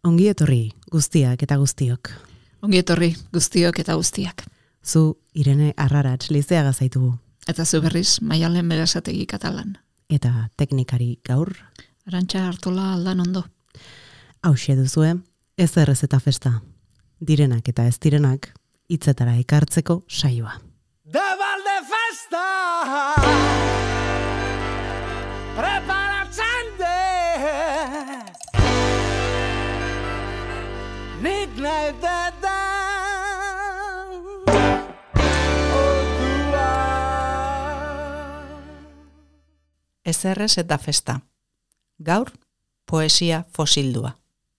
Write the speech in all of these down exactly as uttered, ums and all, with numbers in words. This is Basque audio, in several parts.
Ongi etorri guztiak eta guztiok. Ongi etorri guztiok eta guztiak. Zu Irene Arraratz Lizeaga zaitugu. Eta zu berriz Maialen Berasategi Katalan. Eta teknikari gaur. Arantxa Artola Aldan Ondo. Hauxe duzue, ez errez eta festa. Direnak eta ez direnak, hitzetara ekartzeko saioa. De balde festa preparatzen de nik nahi dedan ordua. Ez errez eta festa. Gaur, poesia fosildua.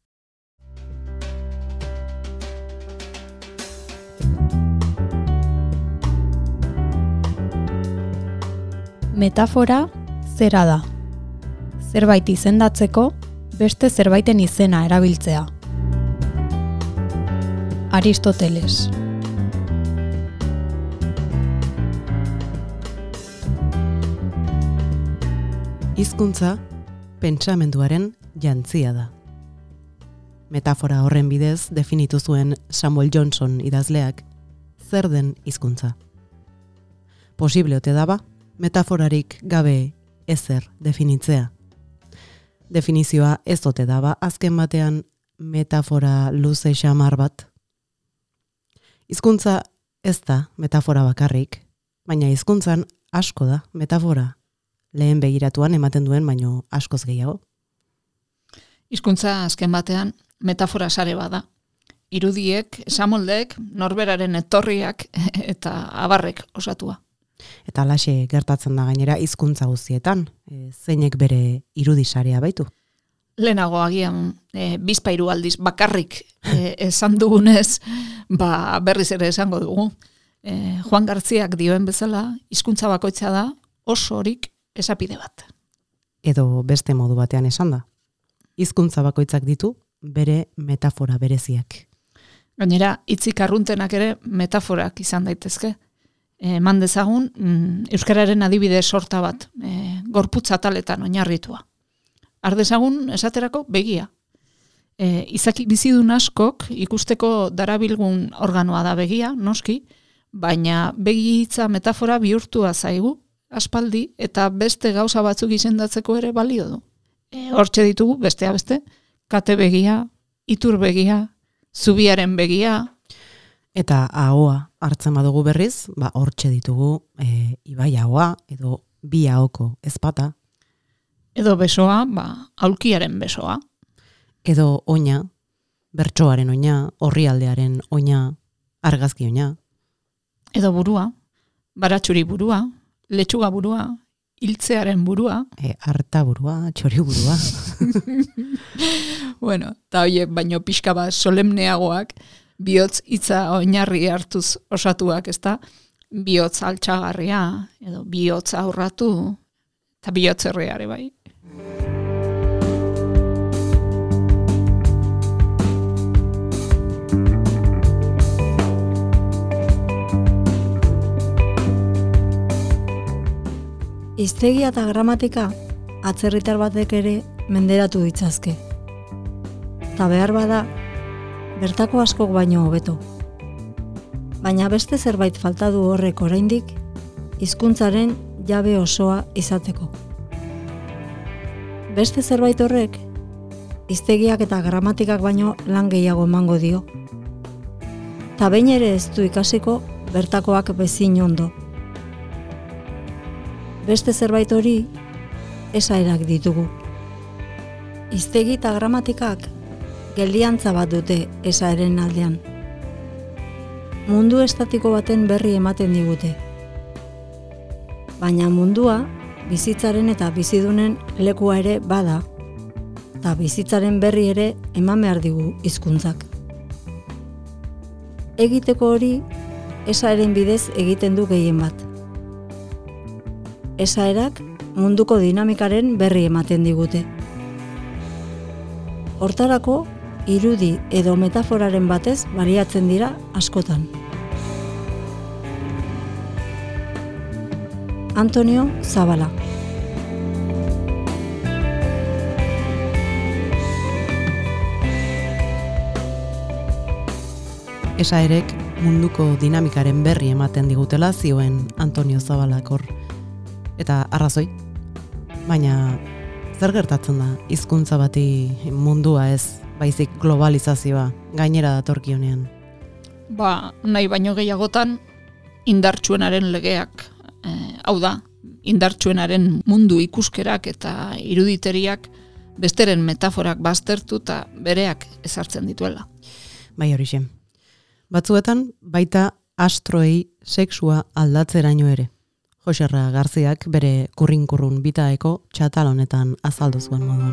Metafora zera da. Zerbait izendatzeko beste zerbaiten izena erabiltzea. Aristoteles. Hizkuntza pentsamenduaren jantzia da. Metafora horren bidez definitu zuen Samuel Johnson idazleak zer den hizkuntza. Posible ote daba metaforarik gabe ezer definitzea. Definizioa ez ote daba azken batean metafora luze xamar bat. Hizkuntza ez da metafora bakarrik, baina hizkuntzan asko da metafora. Lehen begiratuan ematen duen baino askoz gehiago. Hizkuntza azken batean metafora sare bada. Irudiek, esamoldek, norberaren etorriak eta abarrek osatua. Eta alaxe gertatzen da gainera hizkuntza guztietan, e, zeinek bere irudisarea baitu. Lehenago agian e, bizpairu aldiz bakarrik e, esan dugunez, ba berriz ere esango dugu. E, Juan Garziak dioen bezala, hizkuntza bakoitza da osorik esapide bat. Edo beste modu batean esan da. Hizkuntza bakoitzak ditu bere metafora bereziak. Gainera, hitzik arruntenak ere metaforak izan daitezke. Eman dezagun, mm, euskararen adibide sorta bat, e, gorputz ataletan oinarritua. Har dezagun, esaterako, begia. E, izaki bizidun askok ikusteko darabilgun organoa da begia, noski, baina begi hitza metafora bihurtua zaigu, aspaldi, eta beste gauza batzuk izendatzeko ere balio du. E, hortxe ditugu, bestea beste, kate begia, itur begia, zubiaren begia. Eta ahoa hartzen badugu berriz, ba hortxe ditugu e, ibai ahoa edo bi ahoko ezpata. Edo besoa, ba, aulkiaren besoa. Edo oina, bertsoaren oina, orrialdearen oina, argazki oina. Edo burua, baratxuri burua, letxuga burua, hiltzearen burua. E, harta burua, txori burua. Bueno, eta horiek baino pixka bat solemneagoak, bihotz hitza oinarri hartuz osatuak, ezta? Bihotz altxagarria, edo bihotz aurratu, eta bihotz herriare bai. Hiztegia eta gramatika atzerritar batek ere menderatu ditzazke. Ta behar bada, bertako askok baino hobeto. Baina beste zerbait falta du horrek oraindik, hizkuntzaren jabe osoa izateko. Beste zerbait horrek, hiztegiak eta gramatikak baino lan gehiago emango dio. Ta behin ere ez du ikasiko bertakoak bezin ondo. Beste zerbait hori, esaerak ditugu. Hiztegi eta gramatikak geldiantza bat dute esaeren aldean. Mundu estatiko baten berri ematen digute. Baina mundua bizitzaren eta bizidunen lekua ere bada, eta bizitzaren berri ere eman behar digu hizkuntzak. Egiteko hori, esaeren bidez egiten du gehien bat. Esaerak munduko dinamikaren berri ematen digute. Hortarako, irudi edo metaforaren batez baliatzen dira askotan. Antonio Zabala. esaerek munduko dinamikaren berri ematen digutela zioen Antonio Zabalak hor. Eta arrazoi, baina zer gertatzen da hizkuntza bati mundua ez, baizik globalizazioa gainera datorkionean? Ba, nahi baino gehiagotan indartsuenaren legeak, eh, hau da, indartsuenaren mundu ikuskerak eta iruditeriak besteren metaforak baztertu eta bereak ezartzen dituela. Bai horixe. Batzuetan baita astroei sexua aldatzeraino ere. Joserra Garziak bere kurrin-kurrun bitaeko txatal honetan azaldu zuen moduan.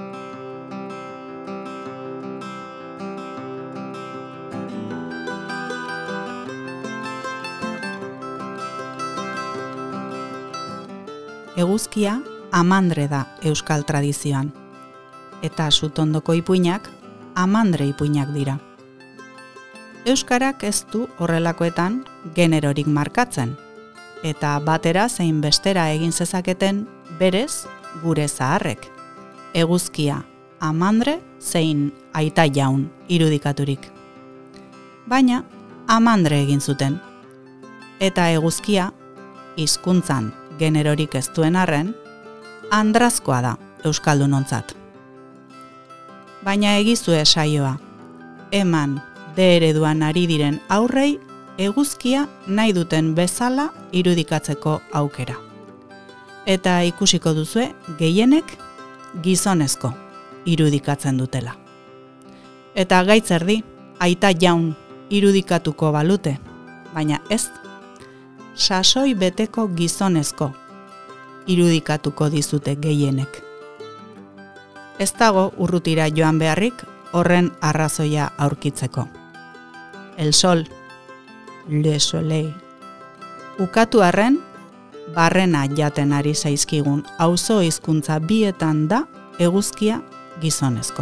Eguzkia amandre da euskal tradizioan, eta sutondoko ipuinak amandre ipuinak dira. Euskarak ez du horrelakoetan generorik markatzen, eta batera zein bestera egin zezaketen berez gure zaharrek. Eguzkia amandre zein aita jaun irudikaturik. Baina amandre egin zuten, eta eguzkia hizkuntzan generorik ez duen arren, andrazkoa da euskaldunontzat. Baina egizue saioa, eman de ereduan ari diren aurrei eguzkia nahi duten bezala irudikatzeko aukera. Eta ikusiko duzue gehienek gizonezko irudikatzen dutela. Eta gaitzerdi, aita jaun irudikatuko balute, baina ez, sasoi beteko gizonezko irudikatuko dizute gehienek. Ez dago urrutira joan beharrik horren arrazoia aurkitzeko. El sol, le soleil. Ukatu arren, barrena jaten ari zaizkigun auzo hizkuntza bietan da eguzkia gizonezko.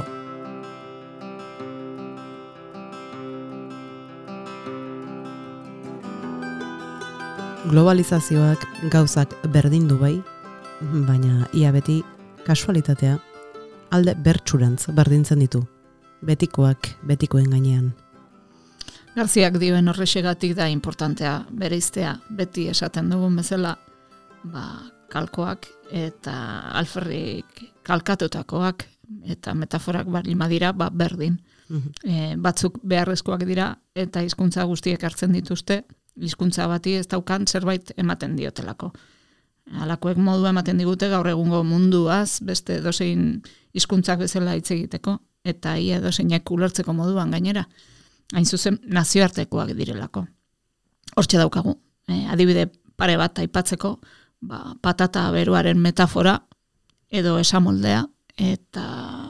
Globalizazioak gauzak berdindu bai, baina ia beti kasualitatea alde bertsurantz berdintzen ditu, betikoak betikoen gainean. Garziak dioen horrexegatik da importantea bereiztea, beti esaten dugun bezala, ba, kalkoak eta alferrik kalkatutakoak eta metaforak balima dira, ba, berdin. E, batzuk beharrezkoak dira eta hizkuntza guztiek hartzen dituzte, hizkuntza bati ez daukan zerbait ematen diotelako. Halakoek modu ematen digute gaur egungo munduaz, beste dozein hizkuntzak bezala hitz egiteko, eta ia dozeinak ulertzeko moduan gainera. Hain zuzen nazioartekoak direlako. Hortxe daukagu, e, adibide pare bat aipatzeko, ba, patata beruaren metafora edo esamoldea eta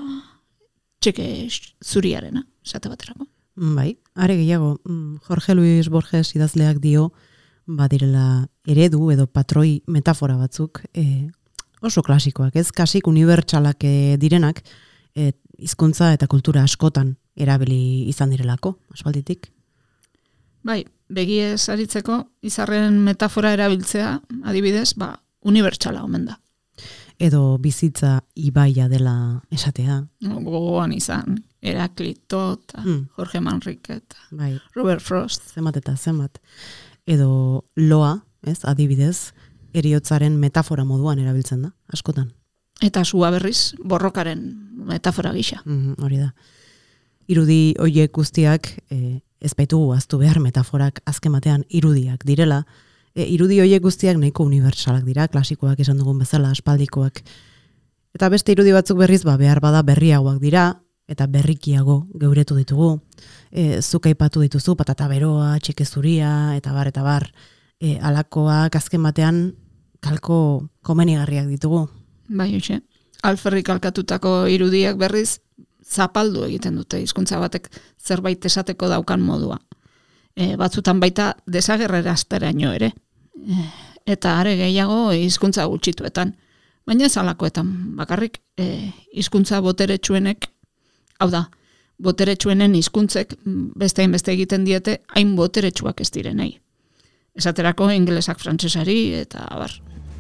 txeke zuriarena, esate baterako. Bai, are gehiago, Jorge Luis Borges idazleak dio, badirela eredu edo patroi metafora batzuk, e, oso klasikoak, ez kasik unibertsalak e, direnak, e, hizkuntza eta kultura askotan erabili izan direlako, aspalditik. Bai, begiez aritzeko, izarren metafora erabiltzea, adibidez, ba, unibertsala omen da. Edo bizitza ibaia dela esatea. Gogoan izan, Heraklito eta mm. Jorge Manrique eta bai. Robert Frost. Zenbat eta zenbat. Edo loa, ez, adibidez, heriotzaren metafora moduan erabiltzen da, askotan. Eta sua berriz, borrokaren metafora gisa. Mm, hori da. Irudi hoiek guztiak, e, ez baitugu aztu behar metaforak azken batean irudiak direla, e, irudi hoiek guztiak nahiko unibertsalak dira, klasikoak esan dugun bezala, aspaldikoak. Eta beste irudi batzuk berriz, ba, behar bada berriagoak dira, eta berrikiago geuretu ditugu. E, zuk aipatu dituzu, patata beroa, txeke zuria, eta bar, eta bar, e, alakoak azken batean kalko komenigarriak ditugu. Bai, hoxe. Alferrik kalkatutako irudiak berriz, zapaldu egiten dute hizkuntza batek zerbait esateko daukan modua. E, batzutan baita desagerrerazteraino ere. E, eta are gehiago hizkuntza gutxituetan. Baina ez alakoetan bakarrik e, hizkuntza boteretsuenek, hau da, boteretsuenen hizkuntzek beste hainbeste egiten diete hain boteretsuak ez direnei. Esaterako ingelesak frantsesari eta abar.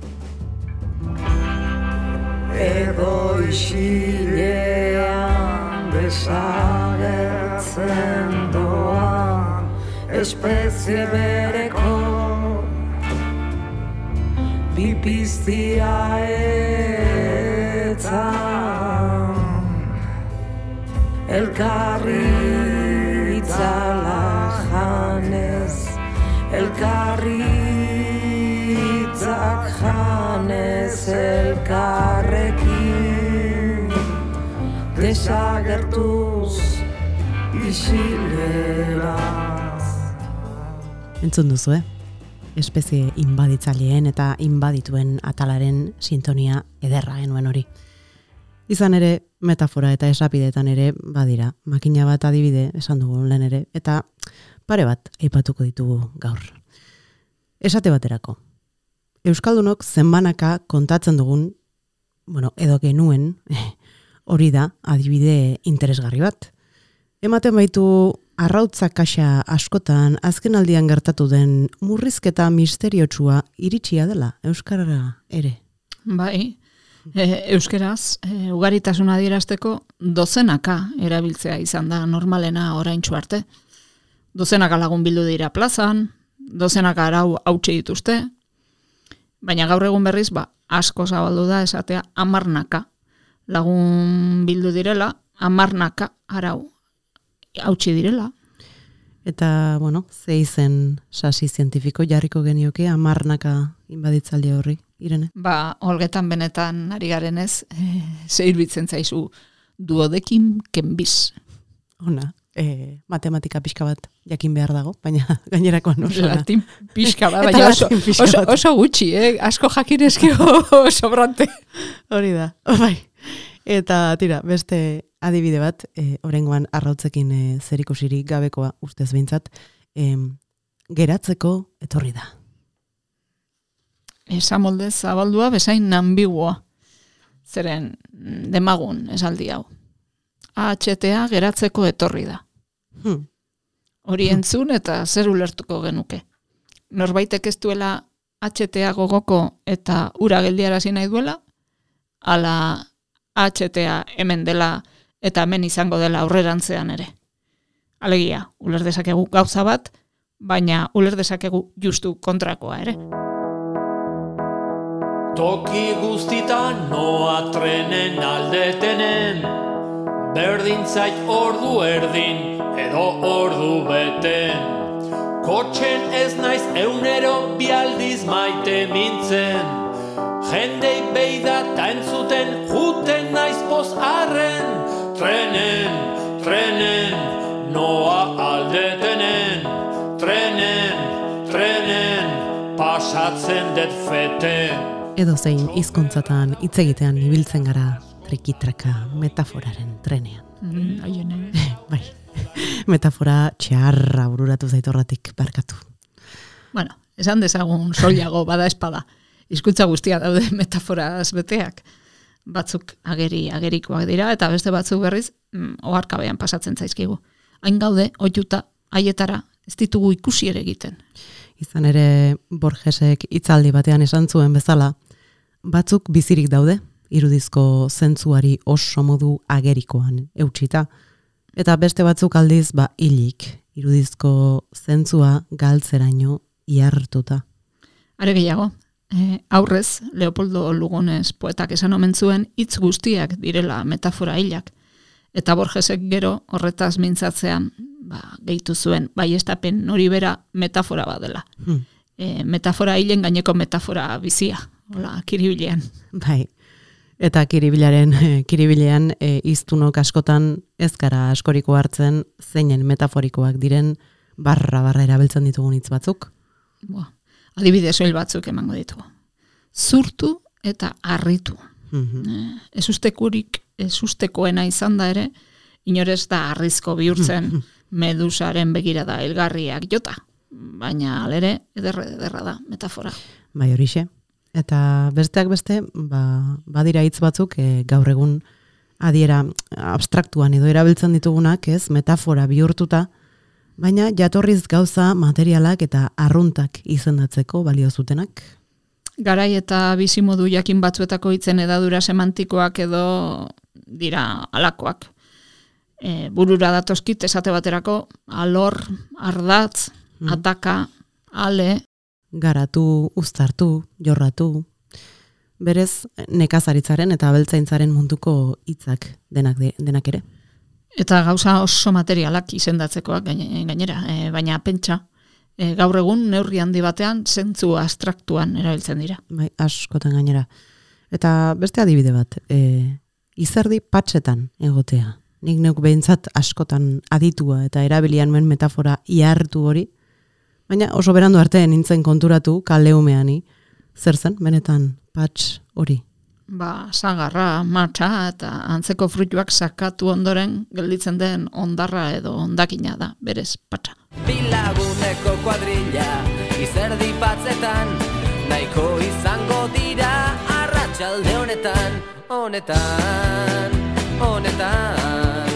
Edo isilean desagertzen doan espezie bereko bipiztia etzan elkarri itzala janez elkarri itzak janez elkarrekin desagertuz isileraz. Entzun duzu, eh? Espezie inbaditzaileen eta inbadituen atalaren sintonia ederra genuen hori. Izan ere, metafora eta esapideetan ere badira, makina bat adibide esan dugu lehen ere, eta pare bat aipatuko ditugu gaur. Esate baterako, euskaldunok zenbanaka kontatzen dugun, bueno, edo genuen, hori da adibide interesgarri bat. Ematen baitu arrautza kaxa askotan azkenaldian gertatu den murrizketa misteriotsua iritsia dela euskarara ere. Bai, e, euskeraz e, ugaritasuna adierazteko dozenaka erabiltzea izan da normalena oraintsu arte. Dozenaka lagun bildu dira plazan, dozenaka arau hautsi dituzte, baina gaur egun berriz ba asko zabaldu da esatea hamarnaka lagun bildu direla, hamarnaka arau hautsi direla. Eta, bueno, ze izen sasi zientifiko jarriko genioke hamarnaka inbaditzaldi horri, Irene? Ba, holgetan benetan ari garenez, e, ze irbitzen zaizu duodekin kenbiz. Ona, e, matematika pixka bat jakin behar dago, baina gainerakoan oso. Latin pixka bat, baina oso, oso, oso gutxi, eh? Asko jakinezkio sobrante. Hori da, bai. Eta tira, beste adibide bat, e, orengoan arrautzekin e, zerikusirik gabekoa ustez behintzat, e, geratzeko etorri da. Esa molde zabaldua bezain ambiguoa. Zeren demagun esaldi hau. A H T A geratzeko etorri da. Hmm. Hori entzun eta zer ulertuko genuke. Norbaitek ez duela H T A gogoko eta ura geldiarazi nahi duela, ala H T A hemen dela eta hemen izango dela aurrerantzean ere. Alegia, uler dezakegu gauza bat, baina uler dezakegu justu kontrakoa ere. Toki guztitan noa trenen aldetenen, berdin zait ordu erdin edo ordu beten. Kotxen ez naiz eunero bialdiz maite mintzen, jendei beida ta entzuten juten naiz poz arren. Trenen, trenen, noa aldetenen, trenen, trenen, pasatzen det feten. Edo zein hizkuntzatan hitz egitean ibiltzen gara trikitraka metaforaren trenean. Mm, aiene. Bai, metafora txarra bururatu zaitorratik barkatu. Bueno, esan dezagun soilago bada espada. Hizkuntza guztia daude metaforaz beteak. Batzuk ageri agerikoak dira eta beste batzuk berriz mm, oharkabean pasatzen zaizkigu. Hain gaude ohituta haietara ez ditugu ikusi ere egiten. Izan ere Borgesek hitzaldi batean esan zuen bezala, batzuk bizirik daude, irudizko zentzuari oso modu agerikoan eutsita, eta beste batzuk aldiz ba hilik, irudizko zentzua galtzeraino ihartuta. Are gehiago, e, aurrez Leopoldo Lugones poetak esan omen zuen hitz guztiak direla metafora hilak, eta Borgesek gero horretaz mintzatzean ba, gehitu zuen, baiestapen hori bera metafora badela. Hmm. E, metafora hilen gaineko metafora bizia, hola, kiribilean. Bai, eta kiribilaren, kiribilean e, iztunok askotan ez gara askoriko hartzen zeinen metaforikoak diren barra-barra erabiltzen ditugun hitz batzuk. Boa, adibide soil batzuk emango ditugu. Zurtu eta harritu. Mm-hmm. Ez ustekurik, ez ustekoena izan da ere, inorez da arrizko bihurtzen medusaren begirada elgarriak jota. Baina alere, ederra, ederra da, metafora. Bai horixe. Eta besteak beste, ba, badira hitz batzuk e, gaur egun adiera abstraktuan edo erabiltzen ditugunak, ez, metafora bihurtuta, baina jatorriz gauza materialak eta arruntak izendatzeko balio zutenak. Garai eta bizimodu jakin batzuetako hitzen edadura semantikoak edo dira alakoak. E, burura datozkit esate baterako alor, ardatz, Mm. ataka, ale, Garatu, uztartu, jorratu. Berez, nekazaritzaren eta abeltzaintzaren munduko hitzak denak, de- denak ere. eta gauza oso materialak izendatzekoak gaine- gainera, e, baina pentsa, e, gaur egun neurri handi batean zentzu abstraktuan erabiltzen dira. Bai, askotan gainera. Eta beste adibide bat, e, izerdi patxetan egotea. Nik neuk behintzat askotan aditua eta erabilian nuen metafora ihartu hori, baina oso berandu arte nintzen konturatu kaleumeani, zer zen, benetan patx hori. Ba, sagarra, matxa eta antzeko fruituak sakatu ondoren gelditzen den ondarra edo ondakina da, berez, patxa. Bilaguneko kuadrilla, izerdi batzetan, nahiko izango dira arratsalde honetan, honetan, honetan,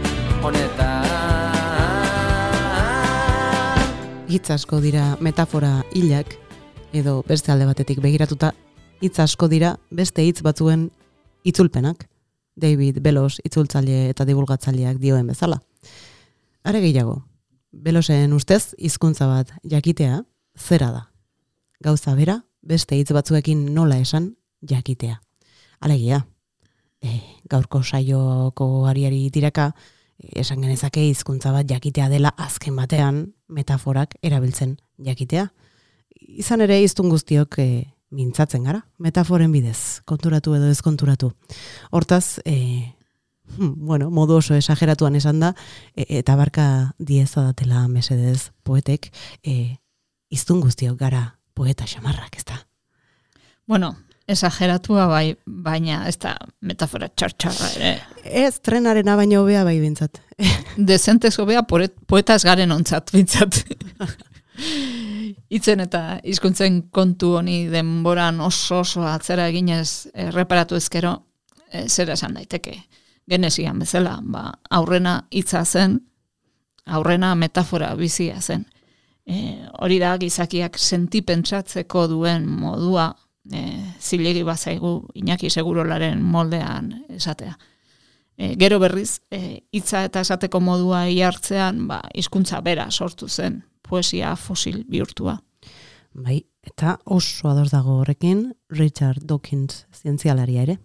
honetan. Hitz asko dira metafora hilak, edo beste alde batetik begiratuta, hitz asko dira beste hitz batzuen itzulpenak. David Belos itzultzaile eta divulgatzaileak dioen bezala. Are gehiago, Belosen ustez hizkuntza bat jakitea zera da. Gauza bera beste hitz batzuekin nola esan jakitea. Alegia, e, gaurko saioko ariari tiraka, esan genezake hizkuntza bat jakitea dela azken batean metaforak erabiltzen jakitea. Izan ere hiztun guztiok e, mintzatzen gara, metaforen bidez, konturatu edo ez konturatu. Hortaz, e, bueno, modu oso esageratuan esan da, e, eta barka dieza datela mesedez poetek, e, hiztun guztiok gara poeta xamarrak, ez da. Bueno, esageratua bai, baina ez da metafora txartxarra ere. Ez trenarena baina hobea bai bintzat. Dezentez hobea poet- poeta ez garen ontzat bintzat. Itzen eta hizkuntzen kontu honi denboran oso oso atzera eginez erreparatu ezkero, e, zera esan daiteke. Genesian bezala, ba, aurrena hitza zen, aurrena metafora bizia zen. E, hori da gizakiak sentipentsatzeko duen modua, e, zilegi bazaigu Iñaki Segurolaren moldean esatea. E, gero berriz, e, hitza eta esateko modua ihartzean, ba, hizkuntza bera sortu zen, poesia fosil bihurtua. Bai, eta oso ados dago horrekin Richard Dawkins zientzialaria ere.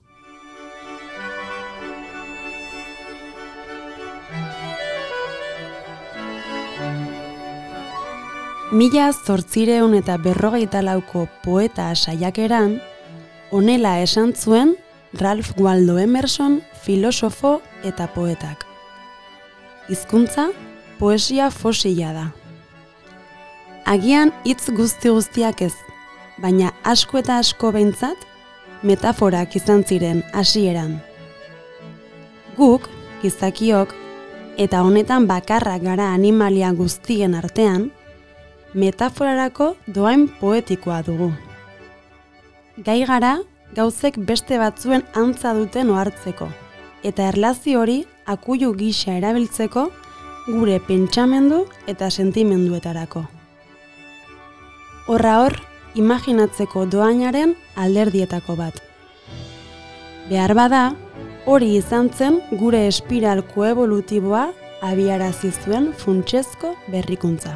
Mila zortzireun eta berrogeita lauko poeta saiakeran, honela esan zuen Ralph Waldo Emerson, filosofo eta poetak. Hizkuntza, poesia fosila da. Agian hitz guzti guztiak ez, baina asko eta asko behintzat, metaforak izan ziren hasieran. Guk, gizakiok, eta honetan bakarrak gara animalia guztien artean, metaforarako doain poetikoa dugu. Gai gara, gauzek beste batzuen antza duten ohartzeko, eta erlazio hori akuilu gisa erabiltzeko gure pentsamendu eta sentimenduetarako. Horra hor, imaginatzeko doainaren alderdietako bat. Behar bada, hori izan zen gure espiral koevolutiboa abiarazi zuen funtsezko berrikuntza.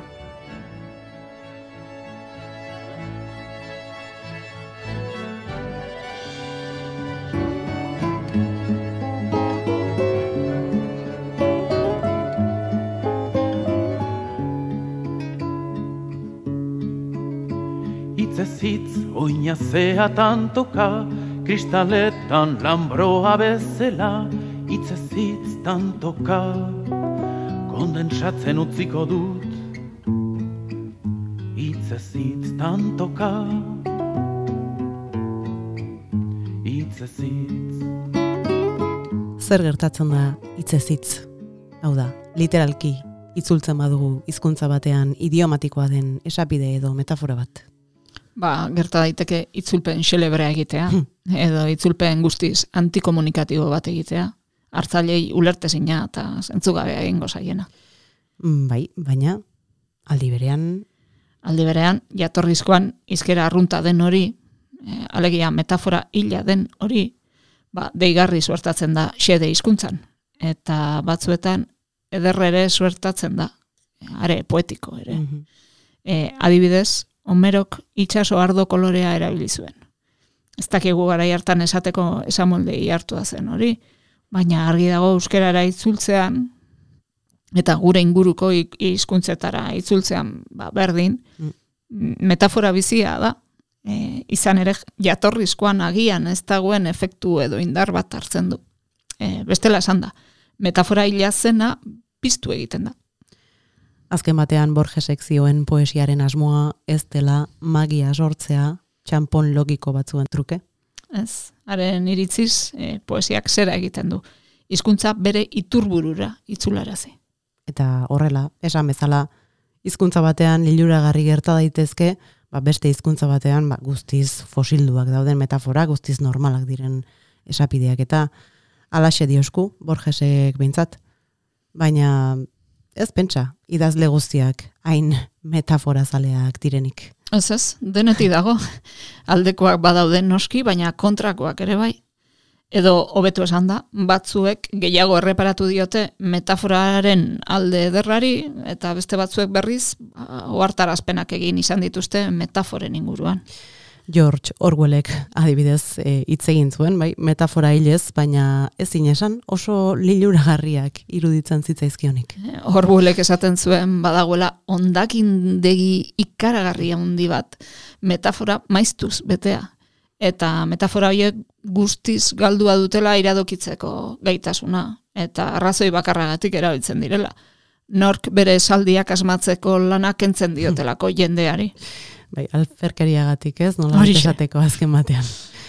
Hitzez hitz oinazea tantoka, kristaletan lambroa bezala, hitzez hitz tantoka, kondensatzen utziko dut. Hitzez hitz tantoka, hitzez hitz. Zer gertatzen da hitzez hitz? Hau da, literalki itzultzen badugu hizkuntza batean idiomatikoa den esapide edo metafora bat. Ba, gerta daiteke itzulpen xelebrea egitea, edo itzulpen guztiz antikomunikatibo bat egitea, hartzailei ulertezina eta zentzugabea egingo zaiena. Bai, baina aldi berean Aldi berean, jatorrizkoan hizkera arrunta den hori, e, alegia metafora hila den hori, ba, deigarri suertatzen da xede hizkuntzan. eta batzuetan ederre ere suertatzen da, are poetiko ere. Mhm. E, adibidez, Homerok itsaso ardo kolorea erabili zuen. Ez dakigu garai hartan esateko esamoldei hartua zen hori, baina argi dago euskerara itzultzean, eta gure inguruko hizkuntzetara itzultzean ba, berdin, Mm. metafora bizia da, e, izan ere jatorrizkoan agian ez dagoen efektu edo indar bat hartzen du. E, bestela esan da, metafora hila zena piztu egiten da. Azken batean Borgesek zioen poesiaren asmoa ez dela magia sortzea txanpon logiko batzuen truke. Ez, haren iritziz e, poesiak zera egiten du. Hizkuntza bere iturburura itzularazi. Eta horrela, esan bezala, hizkuntza batean liluragarri gerta daitezke, ba beste hizkuntza batean ba, guztiz fosilduak dauden metafora, guztiz normalak diren esapideak eta alaxe diosku Borgesek behintzat. Baina ez pentsa, idazle guztiak hain metafora zaleak direnik. Ez ez, denetik dago. Aldekoak badauden noski, baina kontrakoak ere bai. Edo hobetu esan da, batzuek gehiago erreparatu diote metaforaren alde ederrari, eta beste batzuek berriz ohartarazpenak egin izan dituzte metaforen inguruan. George Orwellek adibidez hitz e, egin zuen, bai, metafora hilez, baina ezin esan oso liluragarriak iruditzen zitzaizkionik. Orwellek esaten zuen badagoela hondakindegi ikaragarria handi bat, metafora maiztuz betea. Eta metafora horiek guztiz galdua dutela iradokitzeko gaitasuna, eta arrazoi bakarragatik erabiltzen direla. Nork bere esaldiak asmatzeko lanak kentzen diotelako jendeari. Bai, alferkeriagatik ez, nola esateko azken batean.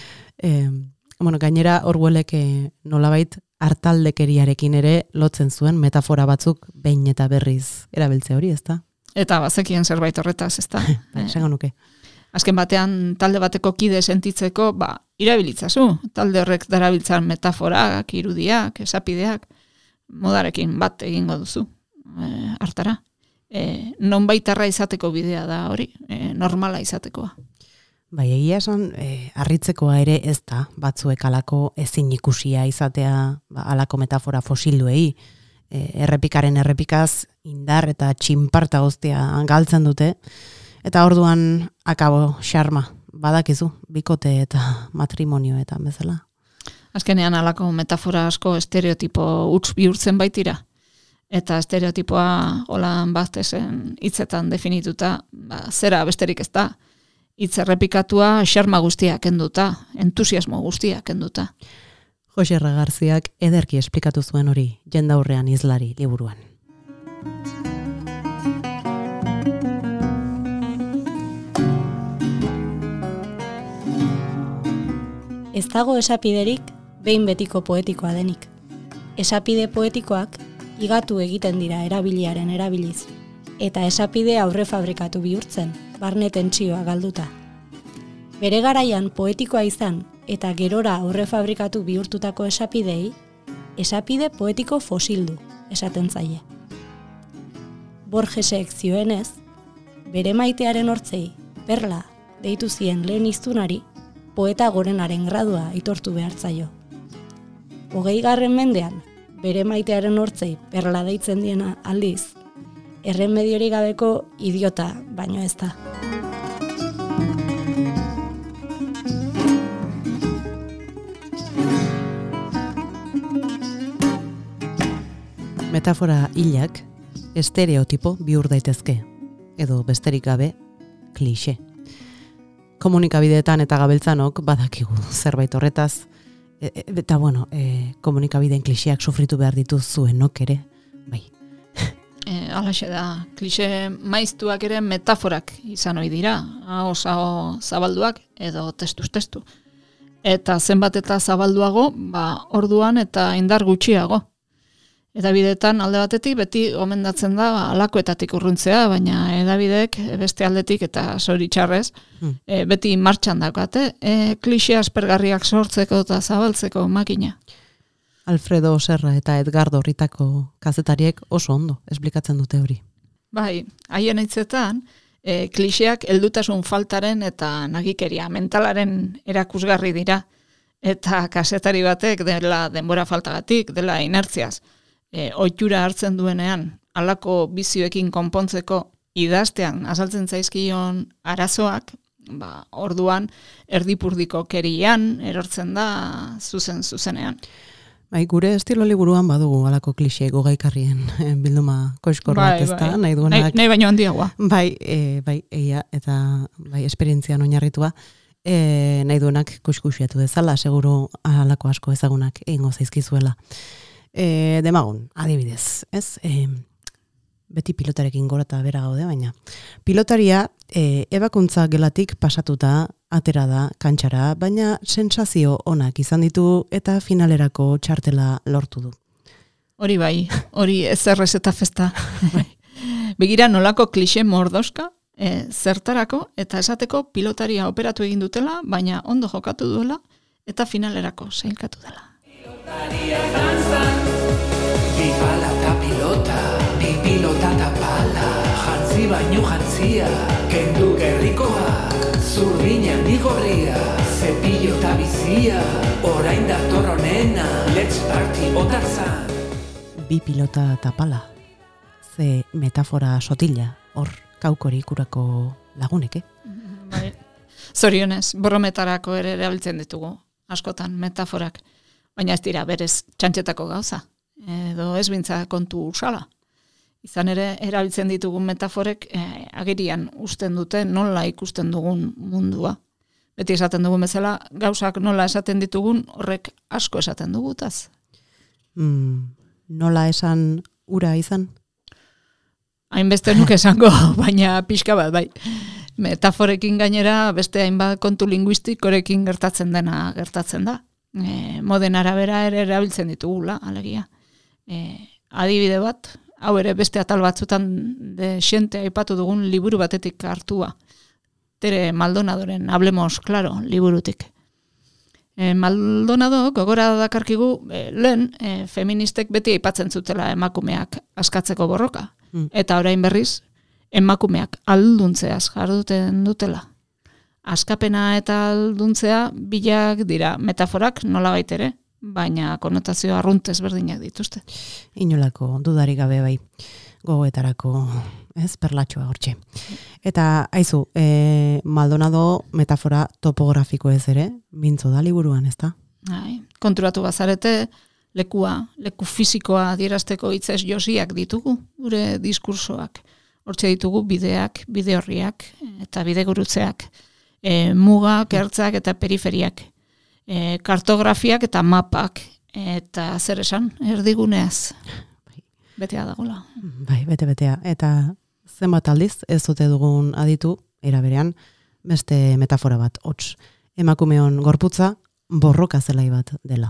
E, bueno, gainera Orwellek e, nolabait hartaldekeriarekin ere lotzen zuen metafora batzuk behin eta berriz erabiltze hori, ezta? Eta bazekien zerbait horretaz, ezta? Ba, esango nuke. Azken batean talde bateko kide sentitzeko, ba, irabilitzazu. Talde horrek darabiltzan metaforak, irudiak, esapideak, modarekin bat egingo duzu, e, hartara. E, nonbaitarra izateko bidea da hori, e, normala izatekoa. Bai, egia esan, e, harritzekoa ere ez da, batzuek alako ezin ikusia izatea, ba, alako metafora fosilduei, e, errepikaren errepikaz, indar eta txinparta guztia galtzen dute, eta orduan akabo xarma, badakizu, bikote eta matrimonioetan bezala. Azkenean alako metafora asko estereotipo huts bihurtzen baitira. Eta estereotipoa holan baztezen hitzetan definituta, ba, zera besterik ez da. Hitz errepikatua xarma guztia kenduta, entusiasmo guztia kenduta. Jose Garziak ederki esplikatu zuen hori jendaurrean izlari liburuan. Ez dago esapiderik behin betiko poetikoa denik. Esapide poetikoak igatu egiten dira erabiliaren erabiliz, eta esapide aurre fabrikatu bihurtzen, barne tentsioa galduta. Bere garaian poetikoa izan eta gerora aurre fabrikatu bihurtutako esapidei, esapide poetiko fosildu esaten zaie. Borgesek zioenez, bere maitearen hortzei, perla, deitu zien lehen hiztunari, poeta gorenaren gradua aitortu behartzaio. Hogeigarren mendean, bere maitearen hortzei perla deitzen diena aldiz, erremediorik gabeko idiota baino ez da. Metafora hilak estereotipo bihur daitezke, edo besterik gabe klixe. Komunikabideetan eta gabeltzanok badakigu zerbait horretaz, e, e, eta bueno, e, komunikabideen klixeak sufritu behar dituzuenok ere, bai. E, Alaxe da, klixe maiztuak ere metaforak izan ohi dira, ahoz aho zabalduak edo testuz testu. Eta zenbat eta zabalduago, ba, orduan eta indar gutxiago. Eta bideetan alde batetik beti gomendatzen da alakoetatik urruntzea, baina edabideek beste aldetik eta zoritxarrez hmm. e, beti martxan daukate, e, klixe aspergarriak sortzeko eta zabaltzeko makina. Alfredo Serra eta Edgardo Ritako kazetariek oso ondo esplikatzen dute hori. Bai, haien hitzetan, e, klixeak heldutasun faltaren eta nagikeria mentalaren erakusgarri dira. Eta kasetari batek dela denbora faltagatik, dela inertziaz, e, ohitura hartzen duenean, halako bizioekin konpontzeko idaztean azaltzen zaizkion arazoak, ba, orduan erdipurdiko kerian erortzen da zuzen zuzenean. Bai, gure estilo liburuan badugu halako klixe gogaikarrien bilduma koiskor bat, bai, ezta, bai. nahi duenak. Nahi, nahi baino handiagoa. Bai, e, bai, egia, eta bai, esperientzian oinarritua, e, nahi duenak kuskusiatu dezala, seguru halako asko ezagunak egingo zaizkizuela. E, demagun, adibidez, ez? E, beti pilotarekin gora eta bera gaude, baina pilotaria e, ebakuntza gelatik pasatuta atera da kantxara, baina sensazio onak izan ditu eta finalerako txartela lortu du. Hori bai, hori ezerrez eta festa. Begira nolako klixe mordoska, e, zertarako eta esateko pilotaria operatu egin dutela, baina ondo jokatu duela eta finalerako sailkatu dela. Pilotaria danzan, bi bala eta pilota, bi pilota eta bala, jantzi baino jantzia, kendu gerrikoak, zurdina ni gorria, zepillo eta bizia, orain dator honena, let's party otarzan. Bi pilota eta pala, ze metafora sotila, hor kaukori ikurako lagunek, eh? Bai. Zorionez, brometarako ere erabiltzen ditugu, askotan metaforak, baina ez dira berez txantxetako gauza, edo ez bintza kontu usala. Izan ere, erabiltzen ditugun metaforek eh, agerian usten dute nola ikusten dugun mundua. Beti esaten dugun bezala, gauzak nola esaten ditugun horrek asko esaten dugutaz. Mm, nola esan ura izan? Hainbeste nuke esango, baina pixka bat, bai. Metaforekin gainera beste hainbat kontu linguistikorekin gertatzen dena gertatzen da. E, moden arabera ere erabiltzen ditugula, alegia. E, adibide bat, hau ere beste atal batzutan de xente aipatu dugun liburu batetik hartua. Tere Maldonadoren Hablemos Claro liburutik. E, Maldonado gogora dakarkigu e, lehen e, feministek beti aipatzen zutela emakumeak askatzeko borroka. Mm. Eta orain berriz, emakumeak alduntzeaz jarduten dutela. Askapena eta alduntzea bilak dira metaforak nolabait ere, baina konotazio arrunt ezberdinak dituzte. Inolako dudarik gabe bai, gogoetarako, ez, perlatxoa hortxe. Eta, aizu, e, Maldonado metafora topografiko ez ere, mintzo da liburuan, ez da? Ai, konturatu bazarete, lekua, leku fisikoa adierazteko hitzez josiak ditugu, gure diskursoak. Hortxe ditugu bideak, bide horriak eta bidegurutzeak, e, mugak, ertzak eta periferiak. E, kartografiak eta mapak eta zer esan, erdiguneaz. Betea dagoela. Bai, bete-betea. Eta zenbat aldiz ez dute dugun aditu, era berean, beste metafora bat, hots. Emakumeon gorputza borroka zelai bat dela.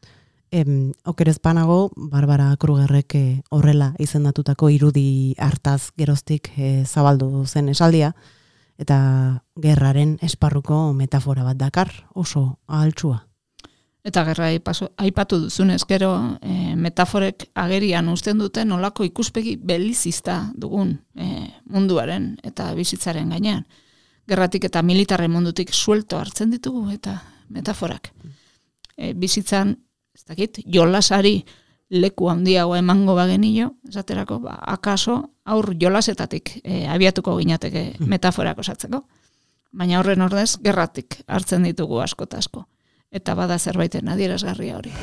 Em, okerez panago, Barbara Krugerrek eh, horrela izendatutako irudi hartaz geroztik eh, zabaldu zen esaldia, eta gerraren esparruko metafora bat dakar, oso ahaltsua. Eta gerra aipaso, aipatu duzunez, gero e, metaforek agerian uzten duten nolako ikuspegi belizista dugun e, munduaren eta bizitzaren gainean. Gerratik eta militarren mundutik suelto hartzen ditugu eta metaforak. E, bizitzan, ez dakit, jolasari leku handiago emango bagenio, esaterako, ba, akaso aur jolasetatik e, abiatuko ginateke metaforak osatzeko. Baina horren ordez, gerratik hartzen ditugu asko eta asko. Eta bada zerbaiten adierazgarria hori.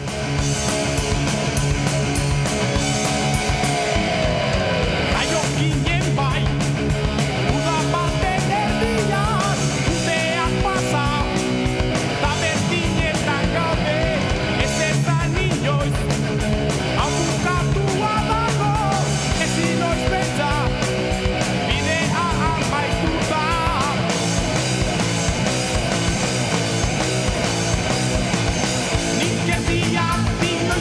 Nik ez dia, dino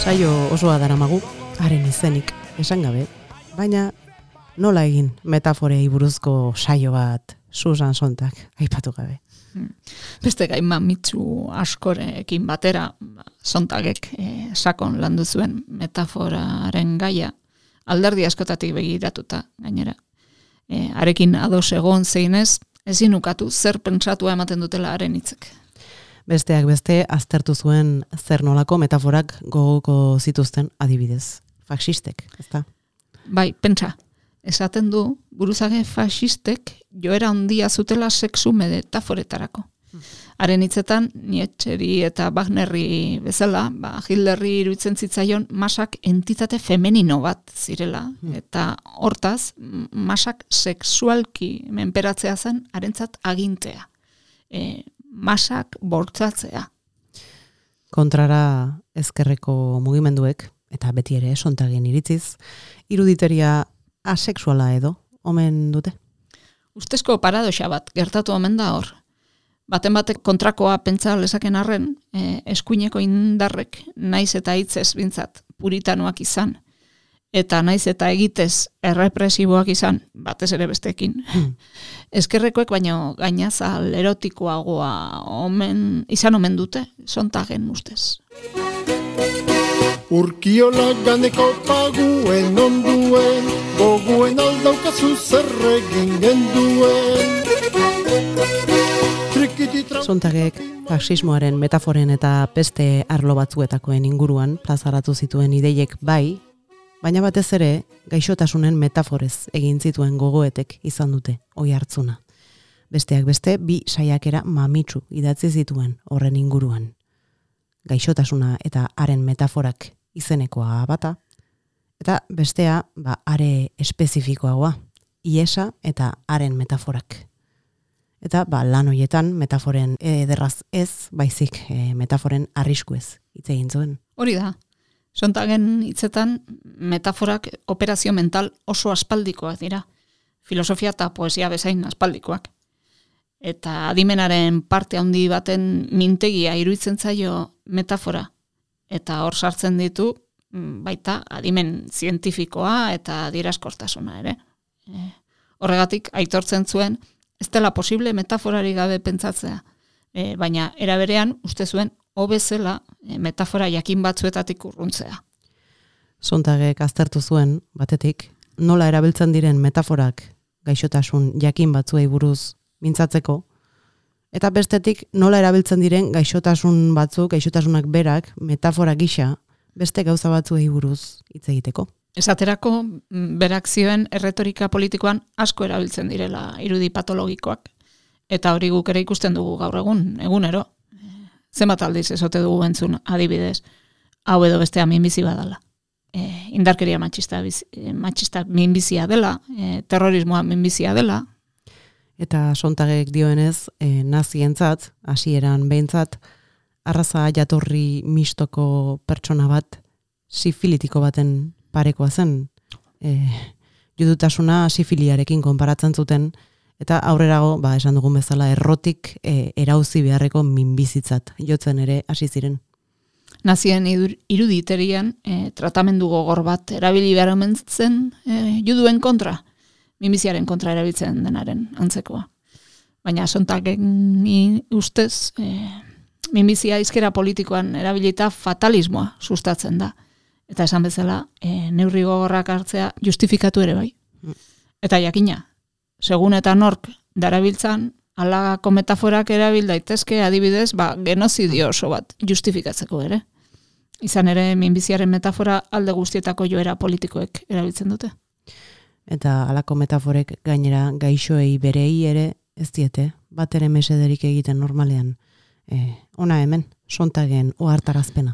Saio osoa daramagu, haren izenik, esan gabe, baina nola egin metaforei buruzko saio bat Susan Sontag aipatu gabe. Beste gai mamitsu askorekin batera, Sontagek eh, sakon landu zuen metaforaren gaia, alderdi askotatik begiratuta gainera. E, arekin ados egon zeinez, ezin ukatu zer pentsatua ematen dutela haren hitzek. Besteak beste, aztertu zuen zer nolako metaforak gogoko zituzten adibidez. Faxistek, ezta? Bai, pentsa. Esaten du, buruzage faxistek joera handia zutela sexu metaforetarako. Haren hitzetan, Nietzscheri eta Wagnerri bezala, ba, Hitlerri iruditzen zitzaion masak entitate femenino bat zirela. Eta hortaz, masak sexualki menperatzea zen harentzat agintea. E, masak bortzatzea. Kontrara ezkerreko mugimenduek, eta beti ere Sontagen iritziz, iruditeria asexuala edo, omen dute? Ustezko paradoxa bat, gertatu omen da hor. Baten batek kontrakoa pentsa lezaken arren, eh, eskuineko indarrek naiz eta hitzez bintzat puritanoak izan, eta naiz eta egitez errepresiboak izan, batez ere bestekin. Eskerrekoek baino gainazal erotikoagoa omen, izan omen dute, Sontagen ustez. Urkiola ganeko paguen onduen, goguen aldaukazu zerregin genduen. Sontagek faxismoaren metaforen eta beste arlo batzuetakoen inguruan plazaratu zituen ideiek bai, baina batez ere gaixotasunen metaforez egin zituen gogoetek izan dute oi hartzuna. Besteak beste bi saiakera mamitsu idatzi zituen horren inguruan. Gaixotasuna eta haren metaforak izenekoa bata, eta bestea ba, are espezifikoagoa, iesa eta haren metaforak. Eta ba, lan hoietan metaforen ederraz ez, baizik e, metaforen arriskuez hitz egin zuen. Hori da. Sontagen hitzetan metaforak operazio mental oso aspaldikoak dira. Filosofia eta poesia bezain aspaldikoak. Eta adimenaren parte handi baten mintegia iruditzen zaio metafora. Eta hor sartzen ditu baita adimen zientifikoa eta adierazkortasuna ere. E, horregatik aitortzen zuen ez dela posible metaforari gabe pentsatzea, e, baina era berean uste zuen hobezela e, metafora jakin batzuetatik urruntzea. Sontagek aztertu zuen, batetik, nola erabiltzen diren metaforak gaixotasun jakin batzuei buruz mintzatzeko, eta bestetik nola erabiltzen diren gaixotasun batzuk, gaixotasunak berak, metafora gisa, beste gauza batzuei buruz hitz egiteko. Esaterako, berak zioen erretorika politikoan asko erabiltzen direla irudi patologikoak. Eta hori guk ere ikusten dugu gaur egun, egunero. Zenbat aldiz ezote dugu entzun adibidez, hau edo bestea minbizi badala. E, indarkeria matxista, biz, matxista minbizia dela, e, terrorismoa minbizia dela. Eta Sontagek dioenez, e, nazientzat, hasieran behintzat, arraza jatorri mistoko pertsona bat, sifilitiko baten parekoa zen, e, judutasuna sifiliarekin konparatzen zuten, eta aurrerago, ba, esan dugun bezala, errotik e, erauzi beharreko minbizitzat jotzen ere hasi ziren. Nazien iruditerian e, tratamendu gogor bat erabili behar omen zen e, juduen kontra, minbiziaren kontra erabiltzen denaren antzekoa. Baina Sontagen ustez, e, minbizia izkera politikoan erabilita fatalismoa sustatzen da. Eta esan bezala, e, neurri gogorrak hartzea justifikatu ere bai. Eta jakina, segun eta nork darabiltzan, halako metaforak erabil daitezke adibidez, ba, genozidio oso bat justifikatzeko ere. Izan ere, minbiziaren metafora alde guztietako joera politikoek erabiltzen dute. Eta halako metaforek gainera gaixoei berei ere ez diete, bat ere mesederik egiten normalean. E, ona hemen, Sontagen ohartarazpena.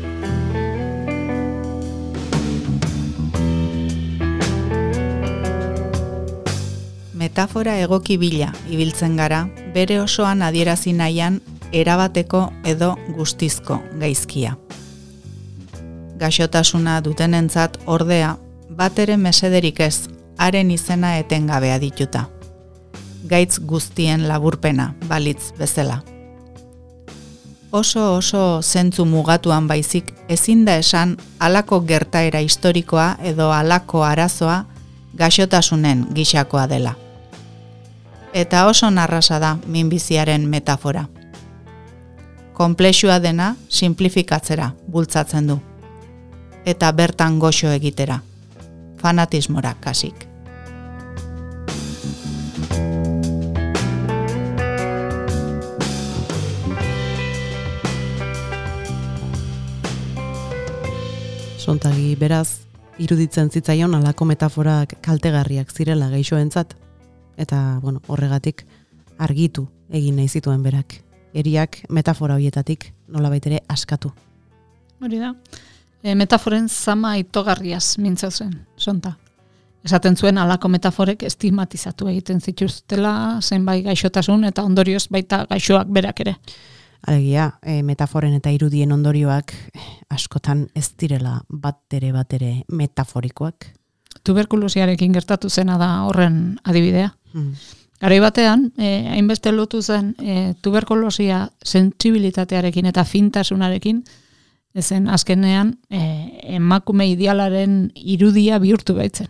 Metafora egoki bila ibiltzen gara, bere osoan adierazi nahian erabateko edo guztizko gaizkia. Gaixotasuna dutenentzat ordea, bat ere mesederik ez, haren izena etengabe adituta. Gaitz guztien laburpena, balitz bezala. oso oso zentzu mugatuan baizik ezin da esan halako gertaera historikoa edo halako arazoa gaixotasunen gixakoa dela. Eta oso narrasa da minbiziaren metafora. Konplexua dena simplifikatzera bultzatzen du. Eta bertan goxo egitera. Fanatismora kasik. Sontagi, beraz, iruditzen zitzaion halako metaforak kaltegarriak zirela gaixoentzat, eta, bueno, horregatik argitu egin nahi zituen berak. Eriak metafora horietatik nolabait ere askatu. Hori da. E, metaforen zama itogarriaz mintza zen, Sonta. Esaten zuen halako metaforek estigmatizatu egiten zituztela zenbait gaixotasun eta ondorioz baita gaixoak berak ere. Alegia, e, metaforen eta irudien ondorioak askotan ez direla batere batere metaforikoak. Tuberkulosiarekin gertatu zena da horren adibidea. Hmm. Garai batean, eh, hainbeste lotu zen eh, tuberkulosia sentsibilitatearekin eta fintasunarekin, ezen azkenean eh, emakume idealaren irudia bihurtu baitzen.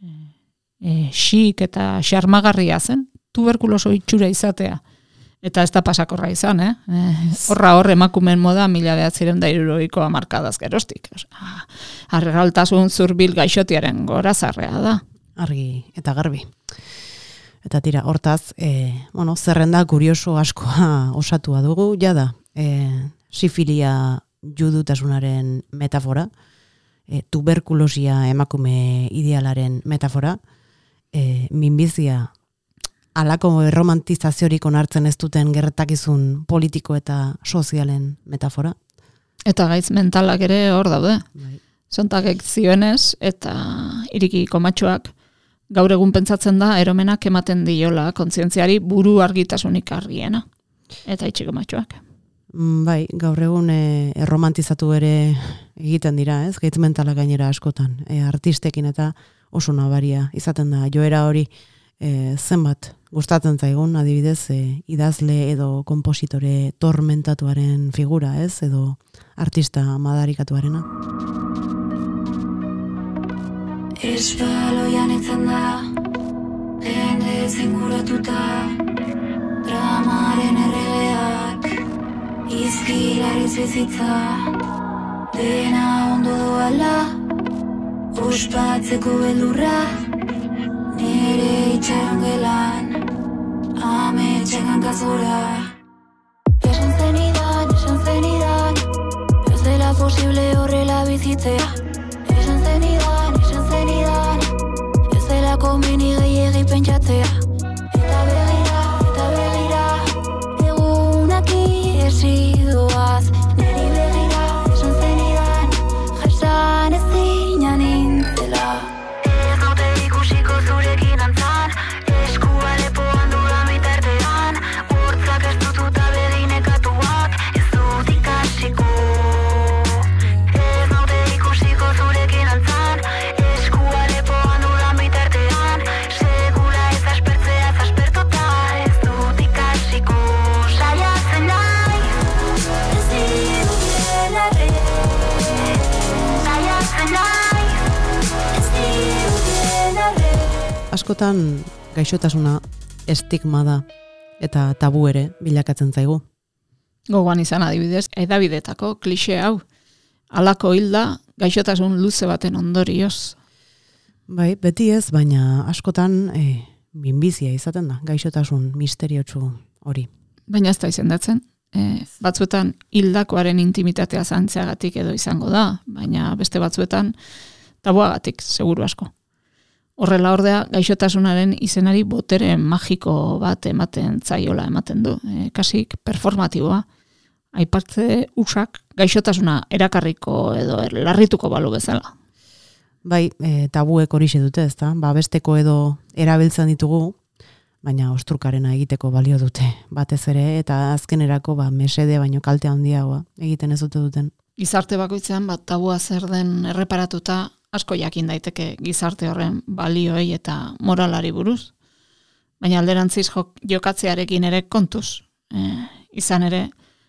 Eh, xik eta xarmagarria zen, tuberkuloso itxura izatea. Eta ez da pasakorra izan, eh? eh horra hor emakumen moda mila behatziren da hirurogeiko hamarkadaz geroztik. Argaltasun zurbil gaixotiaren gorazarrea da. Argi eta garbi. Eta tira, hortaz, e, bueno, zerrenda kurioso askoa osatua dugu, jada, e, sifilia judutasunaren metafora, e, tuberkulosia emakume idealaren metafora, e, minbizia halako erromantizaziorik onartzen ez duten gertakizun politiko eta sozialen metafora. Eta gaitz mentalak ere hor daude. Bai. Sontakek zioenez eta iriki komatxoak gaur egun pentsatzen da eromenak ematen diola kontzientziari buru argitasunik argiena. Eta itxiko matxoak. Bai, gaur egun e, erromantizatu ere egiten dira, ez? Gaitz mentalak gainera askotan. E, artistekin eta oso nabaria izaten da joera hori e, zenbat gustatzen zaigun, adibidez, e, idazle edo konpositore tormentatuaren figura, ez? Edo artista madarikatuarena. Espaloian etzen da, jende zinguratuta, dramaren erregeak, izkilariz bizitza, dena ondo doala, ospatzeko beldurra, nire itxaron gelan, ametxekan kazora. Esan zenidan, esan zenidan, ez dela posible horrela bizitzea. Esan zenidan, esan zenidan, ez dela komeni gehiegi pentsatzea. Eta begira, eta begira, egunak iesi doaz. Neri begira, esan zenidan, jasan ez zinan intzela. Ez dute ikusiko zurekin antzan, eskua lepoan dudan bitartean, hortzak ez dututa bedinekatuak, ez dut ikasiko. Askotan gaixotasuna estigma da eta tabu ere bilakatzen zaigu. Gogoan izan adibidez, edabidetako klixe hau. Halako hilda gaixotasun luze baten ondorioz. Bai, beti ez, baina askotan e, minbizia izaten da, gaixotasun misteriotsu hori. Baina ez da izendatzen. E, batzuetan hildakoaren intimitatea zantzeagatik edo izango da, baina beste batzuetan tabuagatik, seguru asko. Horrela ordea, gaixotasunaren izenari botere magiko bat ematen zaiola ematen du. E, kasik performatiboa. Aipatze usak gaixotasuna erakarriko edo larrituko balu bezala. Bai, e, tabuek horixe dute, ezta? Ba, besteko edo erabiltzen ditugu, baina ostrukarena egiteko balio dute batez ere, eta azkenerako ba, mesede baino kalte handiagoa egiten ez dute duten. Gizarte bakoitzean bat tabua zer den erreparatuta asko jakin daiteke gizarte horren balioei eta moralari buruz. Baina alderantziz jok, jokatzearekin ere kontuz. E, izan ere,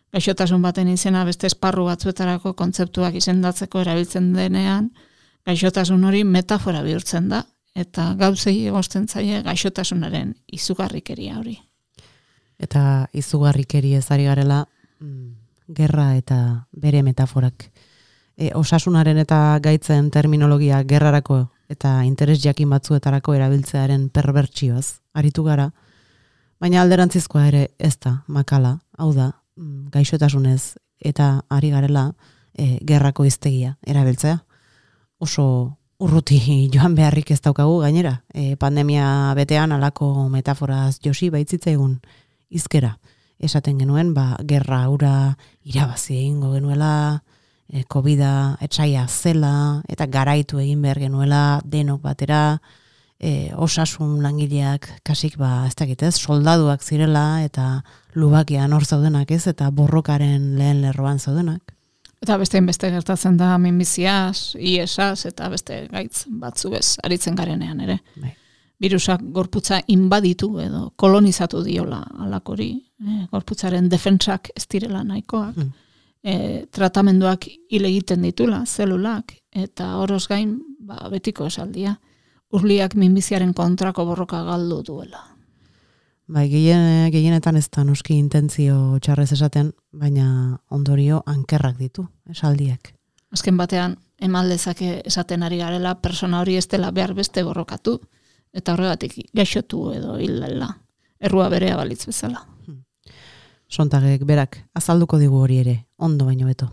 gaixotasun baten izena beste esparru batzuetarako kontzeptuak izendatzeko erabiltzen denean, gaixotasun hori metafora bihurtzen da, eta gauzei egosten zaie gaixotasunaren izugarrikeria hori. Eta izugarrikeri ez ari garela, gerra eta bere metaforak. E, osasunaren eta gaitzen terminologia gerrarako eta interes jakin batzuetarako erabiltzearen perbertsioaz aritu gara, baina alderantzizkoa ere ez da makala, hau da, gaixotasunez eta ari garela e, gerrako hiztegia erabiltzea. Oso urruti joan beharrik ez daukagu gainera. E, pandemia betean alako metaforaz josi baitzitzaigun hizkera. Esaten genuen, ba, gerra hura irabazi egingo genuela, e, Covida etsaia zela, eta garaitu egin behar genuela denok batera, e, osasun langileak kasik, ba, ez dakit ez, soldaduak zirela, eta lubakian hor zaudenak ez, eta borrokaren lehen lerroan zaudenak. Eta beste beste gertatzen da minbiziaz, iesaz, eta beste gaitz batzu ez, aritzen garenean ere. Bai. Virusak gorputza inbaditu edo kolonizatu diola alakori, e, gorputzaren defentsak ez direla nahikoak, mm. e, tratamenduak hil egiten ditula, zelulak, eta horoz gain, ba, betiko esaldia, urliak minbiziaren kontrako borroka galdu duela. Bai, gehien, gehienetan ez da noski intentzio txarrez esaten, baina ondorio ankerrak ditu, esaldiak. Azken batean, eman lezake esaten ari garela, persona hori ez dela behar beste borrokatu, eta horregatik gaixotu edo hilala, errua berea balitz bezala. Sontagek berak azalduko digu hori ere, ondo baino beto.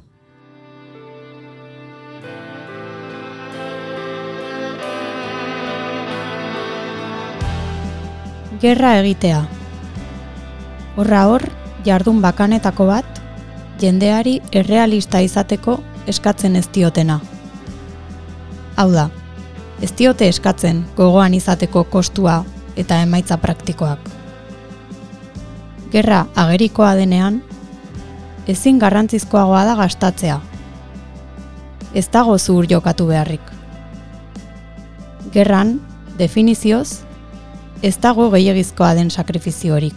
Gerra egitea. Horra hor, jardun bakanetako bat, jendeari errealista izateko eskatzen ez diotena. Hau da, ez diote eskatzen gogoan izateko kostua eta emaitza praktikoak. Gerra agerikoa denean, ezin garrantzizkoagoa da gastatzea. Ez dago zuhur jokatu beharrik. Gerran, definizioz, ez dago gehiegizkoa den sakrifiziorik.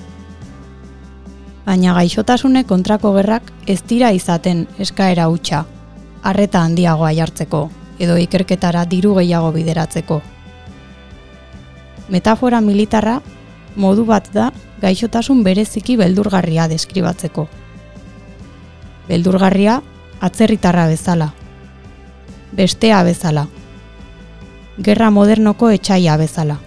Baina gaixotasune kontrako gerrak ez dira izaten eskaera hutsa, arreta handiagoa jartzeko edo ikerketara diru gehiago bideratzeko. Metafora militarra modu bat da gaixotasun bereziki beldurgarria deskribatzeko. Beldurgarria atzerritarra bezala, bestea bezala, gerra modernoko etsaia bezala.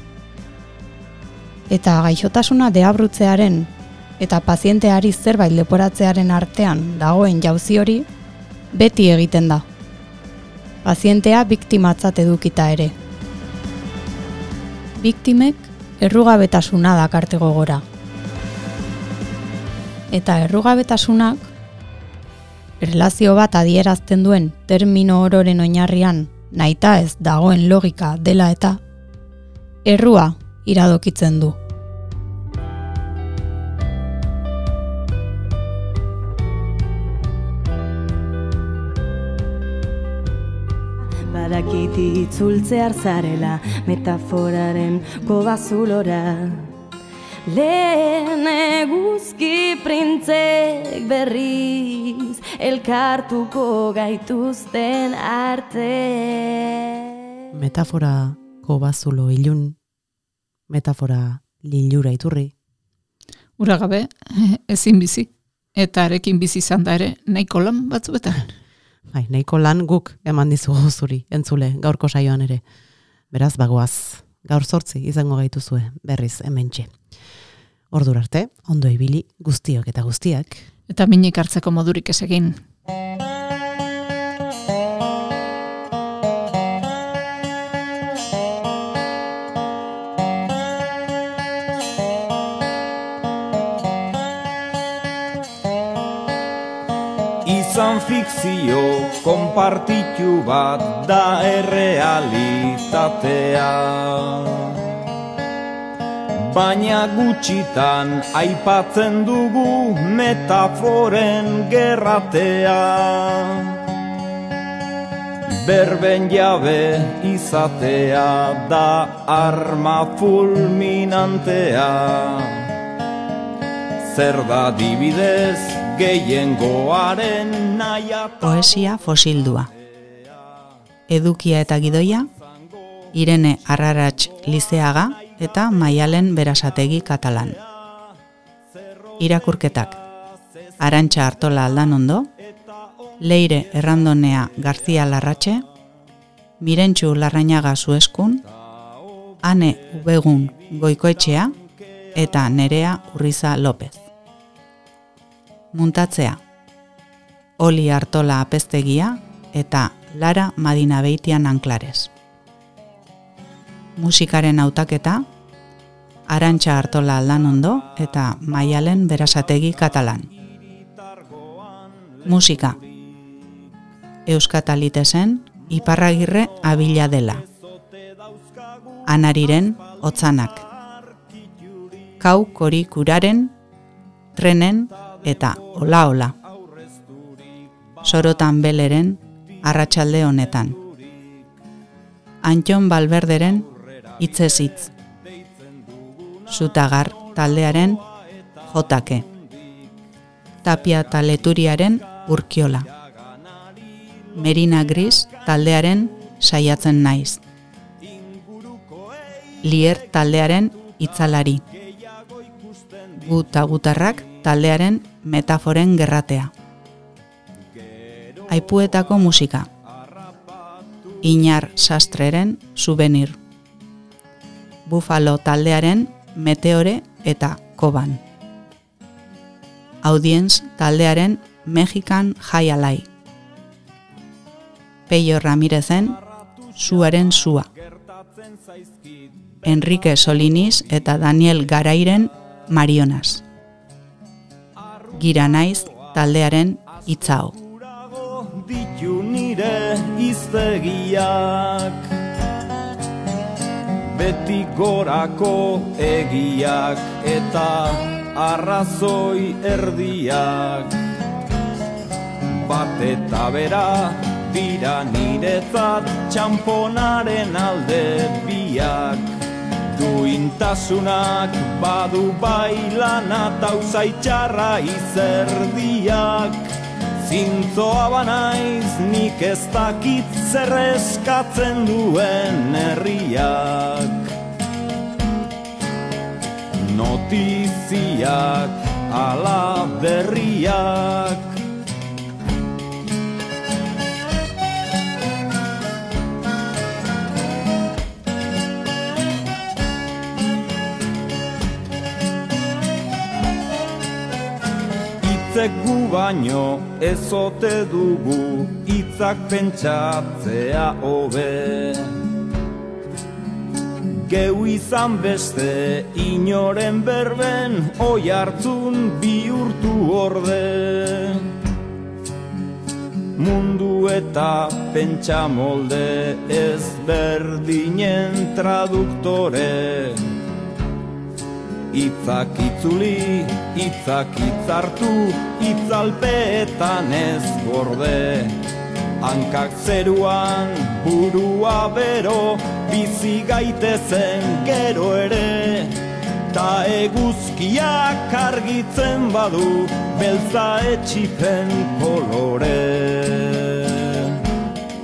Eta gaixotasuna deabrutzearen eta pazienteari zerbait leporatzearen artean dagoen jauzi hori beti egiten da. Pazientea biktimatzat edukita ere. Biktimek errugabetasuna dakarte gogora. Eta errugabetasuna erlazio bat adierazten duen termino ororen oinarrian nahita ez dagoen logika dela eta errua iradokitzen du. Badakit itzultzear zarela metaforaren kobazulora. Lehen eguzki printzek berriz elkartuko gaituzten arte. Metafora kobazulo ilun, metafora lilura iturri. Uragabe, ezin bizi, eta arekin bizi izan da ere nahiko lan batzuetan. Bai, nahiko lan guk eman dizugu zuri, entzule, gaurko saioan ere. Beraz, bagoaz, gaur zortzi izango gaituzue, berriz hementxe. Ordura arte, ondo ibili guztiok eta guztiak. Eta minik hartzeko modurik ez egin. Izan fikzio konpartitu bat da errealitatea. Baina gutxitan aipatzen dugu metaforen gerratea. Berben jabe izatea da arma fulminantea. Zer da dibidez gehiengoaren naia. Poesia fosildua. Edukia eta gidoia, Irene Arrarats Lizeaga eta Maialen Berasategi Katalan. Irakurketak. Arantxa Artola Aldanondo, Leire Errandonea Garzia Larratxe, Mirentxu Larrañaga Zueskun, Ane Ubegun Goikoetxea eta Nerea Urriza López. Muntatzea. Oli Artola Apeztegia eta Lara Madina Beitian Anklares. Musikaren hautaketa, Arantxa Artola Aldanondo eta Maialen Berasategi Katalan. Musika. Euskatalitesen Iparragirre Abila dela. Anariren Otzanak. Kau Kori Kuraren, Trenen eta Ola Ola. Sorotan Beleren Arratsalde honetan. Antxon Balberderen Hitzez hitz. Zutagar taldearen Jotake. Tapia Taleturiaren Urkiola. Merina Gris taldearen Saiatzen naiz. Lier taldearen Itzalari. Guta Gutarrak taldearen Metaforen Gerratea. Aipuetako musika. Iñar Sastreren Souvenir. Bufalo taldearen Meteore eta Koban. Audience taldearen Mexican High Alai. Peio Ramirezen Suaren Sua. Enrique Solinis eta Daniel Garairen Marionas. Gira naiz taldearen Itzao. Ditu nire hiztegiak, beti gorako egiak eta arrazoi erdiak. Bat eta bera dira niretzat txamponaren alde biak. Duintasunak badu bailana tauzaitxarra izerdiak. Zintzoa banaiz nik ez dakit zer eskatzen duen herriak. Notiziak ala berriak. Hitzek gu baino ezote dugu, hitzak pentsatzea hobe. Geu izan beste inoren berben, oi hartzun bihurtu orde. Mundu eta pentsa molde ezberdinen traduktore. Itzak itzuli, itzak itzartu, itzalpeetan ez gorde. Hankak zeruan, burua bero, bizi gaitezen gero ere. Ta eguzkiak argitzen badu, beltza etxipen kolore.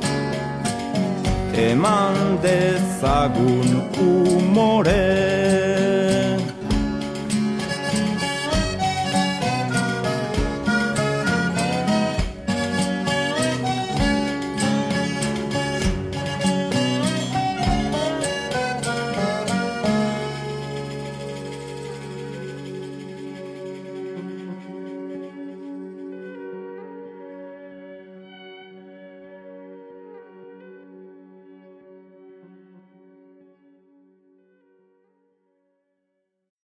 Eman dezagun umore.